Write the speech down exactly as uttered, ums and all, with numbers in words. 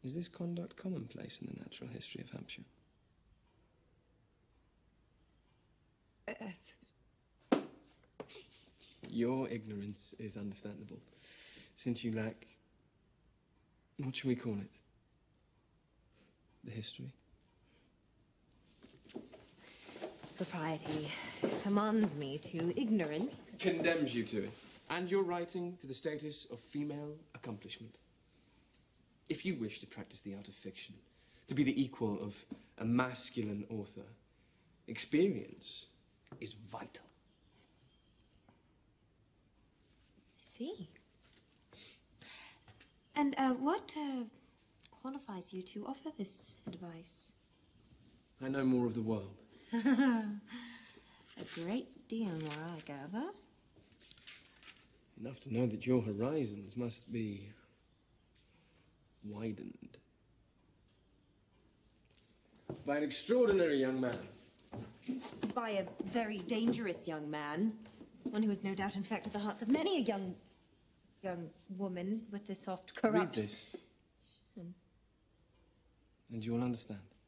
Is this conduct commonplace in the natural history of Hampshire? Uh, Your ignorance is understandable, since you lack... what should we call it? The history? Propriety commands me to ignorance. Condemns you to it. And your writing to the status of female accomplishment. If you wish to practice the art of fiction, to be the equal of a masculine author, experience is vital. I see. And uh, what uh, qualifies you to offer this advice? I know more of the world. A great deal more, I gather. Enough to know that your horizons must be widened by an extraordinary young man. By a very dangerous young man. One who has no doubt infected the hearts of many a young, young woman with this soft corrupt... Read this. And you will understand.